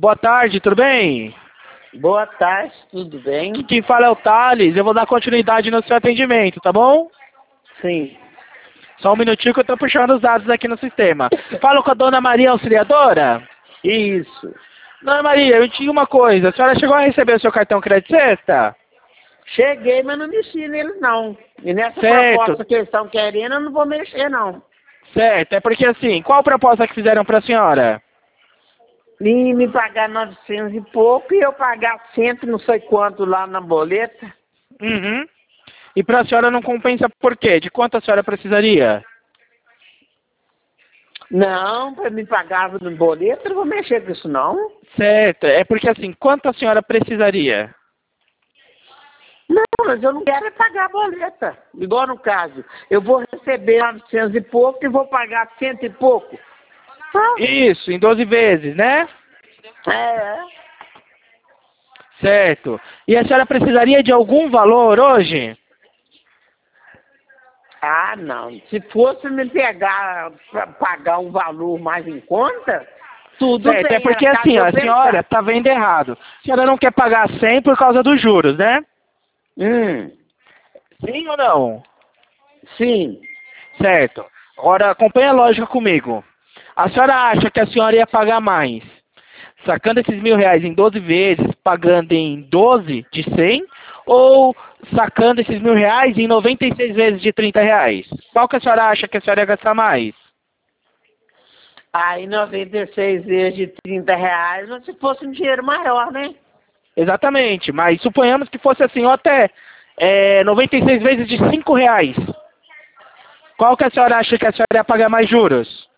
Boa tarde, tudo bem? Boa tarde, tudo bem? Quem fala é o Thales, eu vou dar continuidade no seu atendimento, tá bom? Sim. Só um minutinho que eu tô puxando os dados aqui no sistema. Falo com a dona Maria Auxiliadora? Isso. Dona Maria, eu tinha uma coisa, a senhora chegou a receber o seu cartão Crédito Sexta? Cheguei, mas não mexi nele, não. E nessa Certo. proposta que eles estão querendo, eu não vou mexer, não. Certo, é porque assim, qual proposta que fizeram pra senhora? E me pagar 900 e pouco e eu pagar 100 não sei quanto lá na boleta. Uhum. E pra senhora não compensa por quê? De quanto a senhora precisaria? Não, para me pagar no boleto, eu não vou mexer com isso, não. Certo, é porque assim, quanto a senhora precisaria? Não, mas eu não quero é pagar a boleta. Igual no caso, eu vou receber 900 e pouco e vou pagar 100 e pouco. Isso, em 12 vezes, né? É. Certo. E a senhora precisaria de algum valor hoje? Ah, não. Se fosse me pegar para pagar um valor mais em conta, tudo Certo, bem. é porque era caso assim, eu ó, a senhora pensar. tá vendo errado. A senhora não quer pagar 100 por causa dos juros, né? Hum, Sim ou não? sim. Certo. Agora, acompanha a lógica comigo. A senhora acha que a senhora ia pagar mais sacando esses R$ 1.000 em 12 vezes, pagando em 12 de 100, ou sacando esses R$ 1.000 em 96 vezes de R$ 30? Qual que a senhora acha que a senhora ia gastar mais? Aí 96 vezes de R$ 30, mas se fosse um dinheiro maior, né? Exatamente, mas suponhamos que fosse assim, ou até 96 vezes de R$ 5. Qual que a senhora acha que a senhora ia pagar mais juros?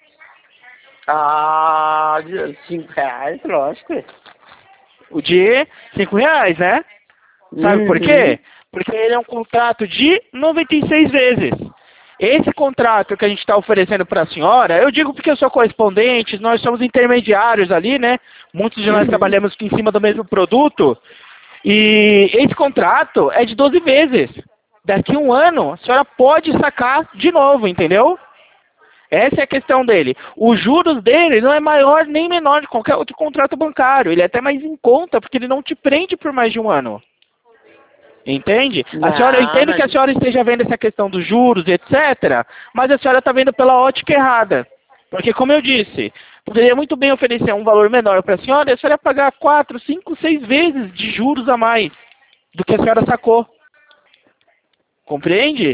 Ah, de R$ 5, lógico. O de R$ 5, né? Sabe por Uhum. quê? Porque ele é um contrato de 96 vezes. Esse contrato que a gente está oferecendo para a senhora, eu digo porque eu sou correspondente, nós somos intermediários ali, né? Muitos de nós Uhum. trabalhamos em cima do mesmo produto. E esse contrato é de 12 vezes. Daqui a um ano, a senhora pode sacar de novo, entendeu? Essa é a questão dele. Os juros dele não é maior nem menor de qualquer outro contrato bancário. Ele é até mais em conta, porque ele não te prende por mais de um ano. Entende? A senhora, eu Não, entendo que mas a senhora esteja vendo essa questão dos juros, etc., mas a senhora está vendo pela ótica errada. Porque, como eu disse, poderia muito bem oferecer um valor menor para a senhora e a senhora ia pagar 4, 5, 6 vezes de juros a mais do que a senhora sacou. Compreende?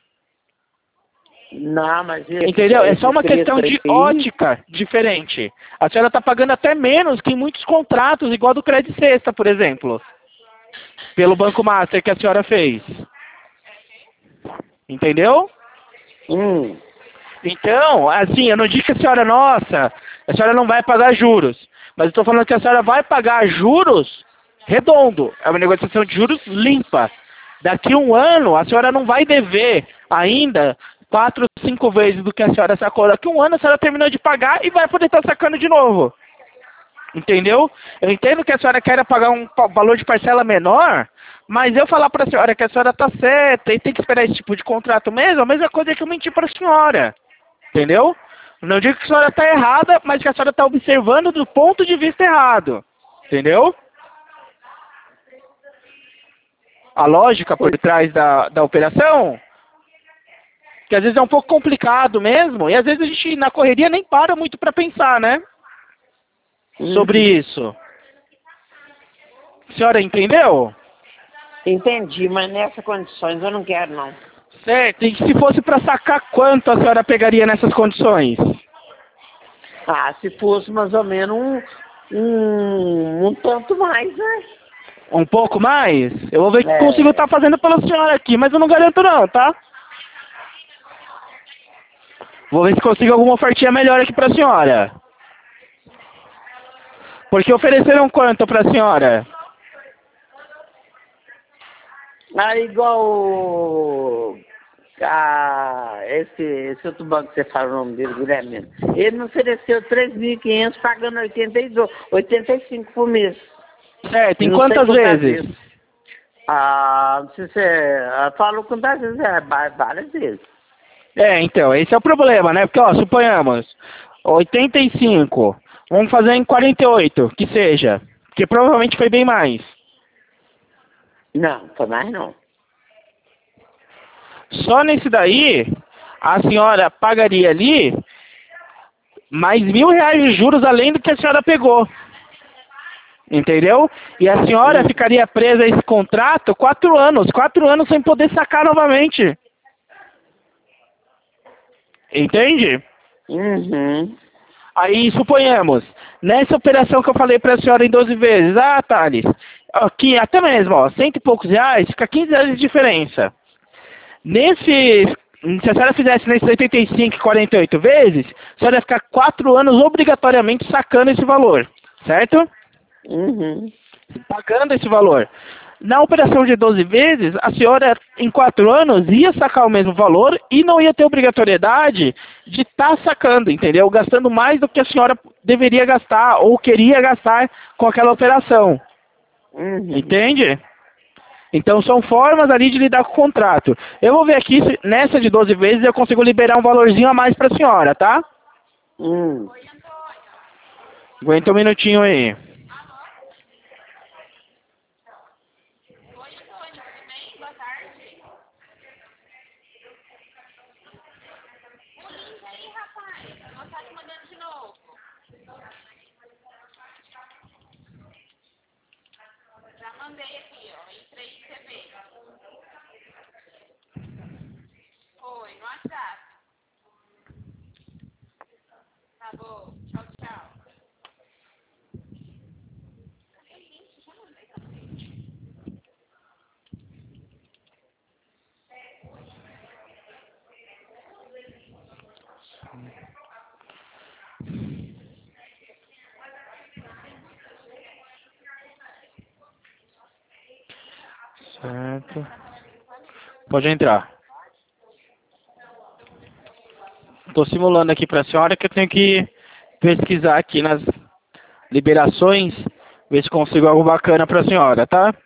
não, mas Entendeu? É só esse uma preço questão de aí, ótica diferente. A senhora está pagando até menos que em muitos contratos, igual do Crédito Sexta, por exemplo, pelo Banco Master que a senhora fez. Entendeu? hum, Então, assim, eu não digo que a senhora, nossa, a senhora não vai pagar juros. Mas eu estou falando que a senhora vai pagar juros redondo. É uma negociação de juros limpa. Daqui a um ano, a senhora não vai dever ainda 4, 5 vezes do que a senhora sacou. Daqui a um ano, a senhora terminou de pagar e vai poder estar sacando de novo. Entendeu? Eu entendo que a senhora quer pagar um valor de parcela menor, mas eu falar para a senhora que a senhora está certa e tem que esperar esse tipo de contrato mesmo, a mesma coisa que eu mentir para a senhora. Entendeu? Não digo que a senhora está errada, mas que a senhora está observando do ponto de vista errado. Entendeu? A lógica por trás da operação, que às vezes é um pouco complicado mesmo, e às vezes a gente na correria nem para muito para pensar, né? Sobre isso. A senhora entendeu? entendi, mas nessas condições eu não quero, não. Certo. E se fosse para sacar, quanto a senhora pegaria nessas condições? Ah, se fosse mais ou menos um tanto mais, né? Um pouco mais? Eu vou ver o que consigo É, estar fazendo pela senhora aqui, mas eu não garanto não, tá? Vou ver se consigo alguma ofertinha melhor aqui pra senhora. Porque ofereceram quanto pra senhora? aí igual esse outro banco que você fala o nome dele, Guilherme, ele me ofereceu 3.500 pagando 82, 85 por mês. Certo, em Não sei quantas quantas vezes? vezes. Ah, não sei se falou quantas vezes, várias vezes. Então, esse é o problema, né? Porque, ó, suponhamos, 85, Vamos fazer em 48, que seja. Porque provavelmente foi bem mais. Não, foi mais não. Só nesse daí, a senhora pagaria ali mais R$ 1.000 de juros além do que a senhora pegou. Entendeu? E a senhora ficaria presa a esse contrato 4 anos. 4 anos sem poder sacar novamente. Entende? Uhum. Aí, suponhamos, nessa operação que eu falei para a senhora em 12 vezes, Thales, aqui até mesmo, ó, cento e poucos reais, fica R$ 15 de diferença. Se a senhora fizesse nesses 85 e 48 vezes, a senhora ia ficar 4 anos obrigatoriamente sacando esse valor, certo? Uhum. Pagando esse valor. Na operação de 12 vezes, a senhora, em 4 anos, ia sacar o mesmo valor e não ia ter obrigatoriedade de estar sacando, entendeu? Gastando mais do que a senhora deveria gastar ou queria gastar com aquela operação. Uhum. Entende? Então, são formas ali de lidar com o contrato. Eu vou ver aqui, se nessa de 12 vezes, eu consigo liberar um valorzinho a mais para a senhora, tá? Aguenta um minutinho aí. Certo. Pode entrar. Estou simulando aqui para a senhora que eu tenho que pesquisar aqui nas liberações, ver se consigo algo bacana para a senhora, tá?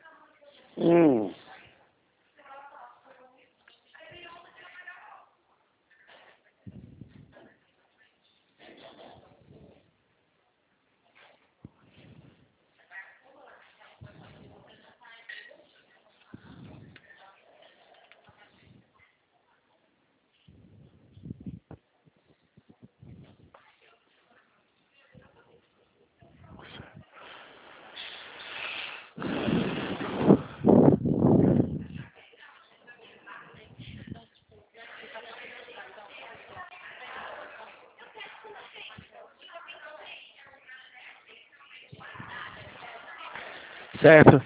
Certo.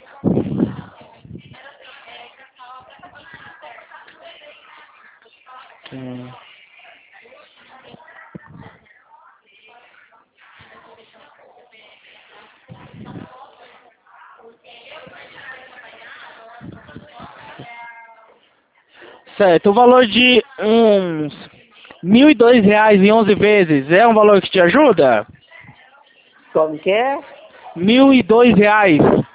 Certo, o valor de uns R$ 1.002 em 11 vezes é um valor que te ajuda? Como que é? R$ 1.002.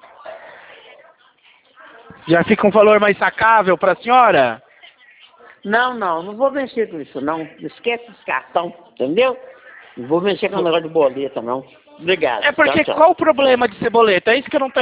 Já fica um valor mais sacável para a senhora? Não vou mexer com isso, não. Esquece esse cartão, entendeu? Não vou mexer com o negócio de boleta, não. Obrigado. É porque Tchau, tchau. qual o problema de ser boleta? É isso que eu não tô